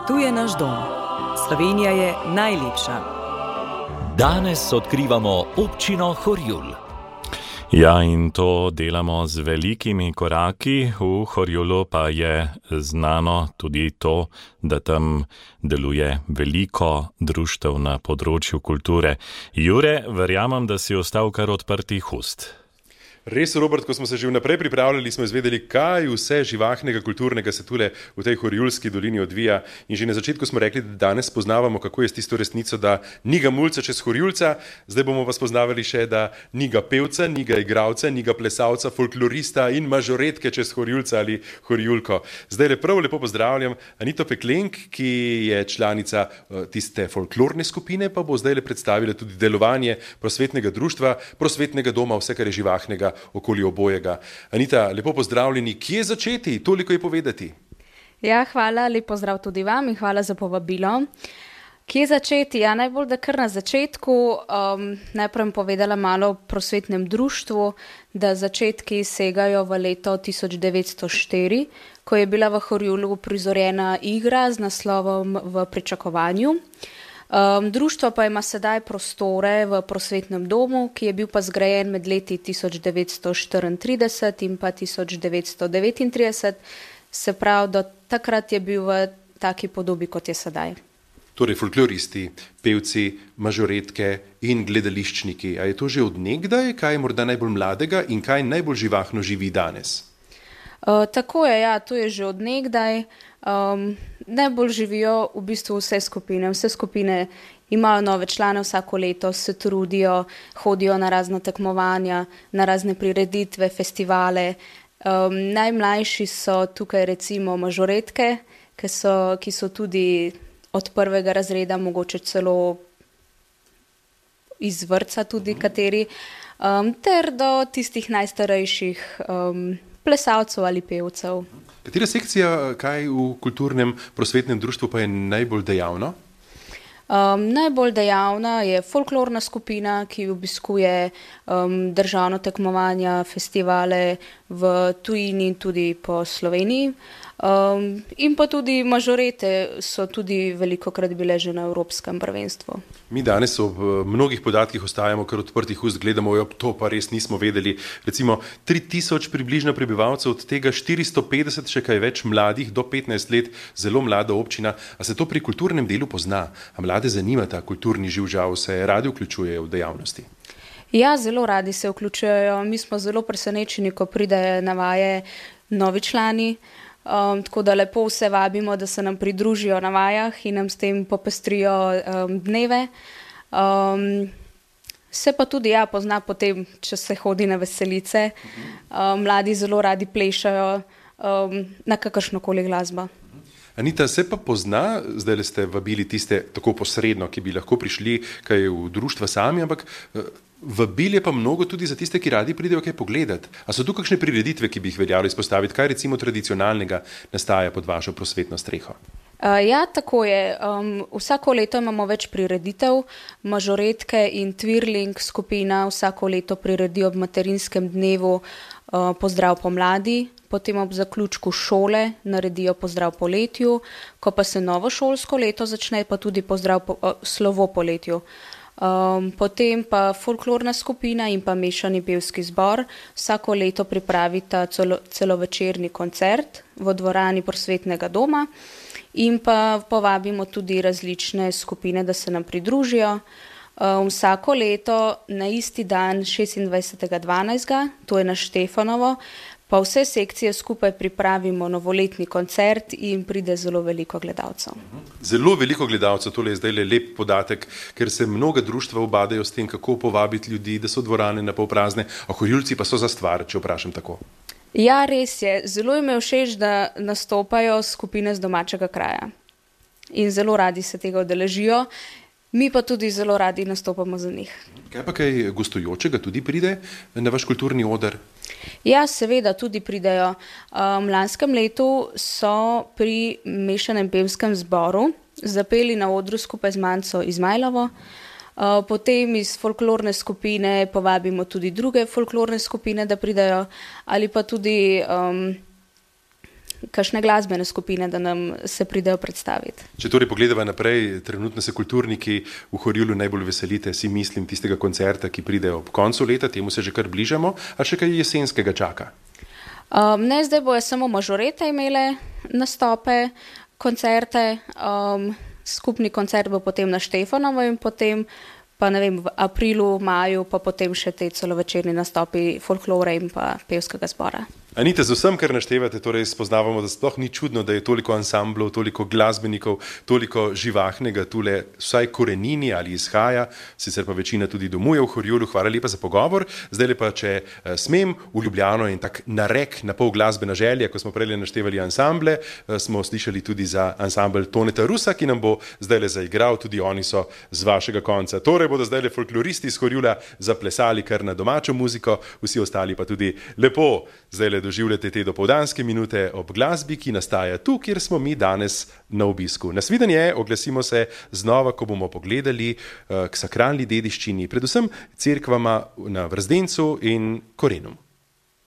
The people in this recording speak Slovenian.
Tu je naš dom. Slovenija je najlepša. Danes odkrivamo občino Horjul. Ja, in to delamo z velikimi koraki. V Horjulu pa je znano tudi to, da tam deluje veliko društev na področju kulture. Jure, verjamem, da si ostal kar odprtih ust. Res, Robert, ko smo se že vnaprej pripravljali, smo izvedeli, kaj vse živahnega, kulturnega se tule v tej Horjulski dolini odvija. In že na začetku smo rekli, da danes poznavamo, kako je s tisto resnico, da ni ga mulca čez Horjulca. Zdaj bomo vas poznavali še, da ni ga pevca, ni ga igralca, ni ga plesalca, folklorista in mažoretke čez Horjulca ali Horjulko. Zdaj lepo pozdravljam Anito Peklenk, ki je članica tiste folklorne skupine, pa bo zdaj predstavila tudi delovanje prosvetnega društva, prosvetnega doma, vse, kar je živahnega okoli obojega. Anita, lepo pozdravljeni. Kje začeti? Toliko je povedati. Ja, hvala, lep pozdrav tudi vam in hvala za povabilo. Kje začeti? Ja, najbolj, da kar na začetku. Najprej bom povedala malo o prosvetnem društvu, da začetki segajo v leto 1904, ko je bila v Horjulu prizorjena igra z naslovom V pričakovanju. Društvo pa ima sedaj prostore v prosvetnem domu, ki je bil pa zgrajen med leti 1934 in pa 1939, se pravi, do takrat je bil v taki podobi, kot je sedaj. Torej folkloristi, pevci, mažoretke in gledališčniki. A je to že od nekdaj, kaj je morda najbolj mladega in kaj najbolj živahno živi danes? Tako je, ja, to je že od nekdaj. Najbolj živijo v bistvu vse skupine. Vse skupine imajo nove člane vsako leto, se trudijo, hodijo na razna tekmovanja, na razne prireditve, festivale. Najmlajši so tukaj recimo mažoretke, ki so tudi od prvega razreda, mogoče celo iz vrtca tudi kateri, ter do tistih najstarejših plesalcev ali pevcev. Katera sekcija, kaj v kulturnem prosvetnem društvu pa je najbolj dejavna? Najbolj dejavna je folklorna skupina, ki obiskuje državno tekmovanja, festivale v tujini in tudi po Sloveniji. In pa tudi mažorete so tudi velikokrat bile že na evropskem prvenstvu. Mi danes ob mnogih podatkih ostajamo kar odprtih ust, gledamo, to pa res nismo vedeli. Recimo 3000 približno prebivalcev, od tega 450 še kaj več mladih, do 15 let, zelo mlada občina. A se to pri kulturnem delu pozna? A mlade zanima ta kulturni živžav, se radi vključujejo v dejavnosti? Ja, zelo radi se vključujejo. Mi smo zelo presenečeni, ko pridejo na vaje novi člani. Tako da lepo vse vabimo, da se nam pridružijo na vajah in nam s tem popestrijo dneve. Se pa tudi pozna potem, če se hodi na veselice. Mladi zelo radi plešajo na kakršnokoli glasbo. Anita, se pa pozna, zdaj ste vabili tiste tako posredno, ki bi lahko prišli kaj v društva sami, ampak vabil je pa mnogo tudi za tiste, ki radi pridejo kaj pogledati. A so tu kakšne prireditve, ki bi jih veljalo izpostaviti? Kaj recimo tradicionalnega nastaja pod vašo prosvetno streho? Ja, tako je. Vsako leto imamo več prireditev. Mažoretke in Twirling skupina vsako leto priredijo ob materinskem dnevu pozdrav pomladi, potem ob zaključku šole naredijo pozdrav poletju, ko pa se novo šolsko leto začne, pa tudi pozdrav slovo poletju. Potem pa folklorna skupina in pa mešani pevski zbor vsako leto pripravita celovečerni koncert v dvorani prosvetnega doma in pa povabimo tudi različne skupine, da se nam pridružijo. Vsako leto na isti dan 26.12., to je na Štefanovo, pa vse sekcije skupaj pripravimo novoletni koncert in pride zelo veliko gledalcev. Zelo veliko gledalcev, tole je zdaj lep podatek, ker se mnoga društva ubadajo s tem, kako povabiti ljudi, da so dvorane napol prazne, a Horjulci pa so za stvar, če vprašam tako. Ja, res je. Zelo jim je všeč, da nastopajo skupine z domačega kraja. In zelo radi se tega udeležijo. Mi pa tudi zelo radi nastopamo za njih. Kaj pa kaj gostujočega tudi pride na vaš kulturni oder? Ja, seveda tudi pridejo. Lanskem letu so pri mešanem pevskem zboru zapeli na odru skupaj z Manco Izmajlovo. Potem iz folklorne skupine povabimo tudi druge folklorne skupine, da pridejo, ali pa tudi kakšne glasbene skupine, da nam se pridejo predstaviti. Če torej pogledava naprej, trenutno se kulturniki v Horjulu najbolj veselite, si mislim, tistega koncerta, ki pride ob koncu leta, temu se že kar bližamo, a še kaj jesenskega čaka? Ne, zdaj bojo samo mažorete imele nastope, koncerte, skupni koncert bo potem na Štefanovo in potem pa ne vem, v aprilu, maju, pa potem še te celovečerni nastopi folklore in pa pevskega zbora. Anita, z vsem, kar naštevate, torej spoznavamo, da sploh ni čudno, da je toliko ansamblov, toliko glasbenikov, toliko živahnega tule, vsaj korenini ali izhaja, sicer pa večina tudi domuje v Horjulu. Hvala lepa za pogovor. Zdaj lepa, če smem, v Ljubljano in tak narek na pol glasbena želja, ko smo prej naštevali ansamble, smo slišali tudi za ansambl Toneta Rusa, ki nam bo zdaj le zaigral, tudi oni so z vašega konca. Torej bodo zdaj le folkloristi iz Horjula zaplesali kar na domačo muziko, vsi ostali pa tudi lepo zdaj le doživljate te dopoldanske minute ob glasbi, ki nastaja tu, kjer smo mi danes na obisku. Nasvidenje, oglasimo se znova, ko bomo pogledali k sakralni dediščini, predvsem cerkvama na Vrzdencu in Korenum.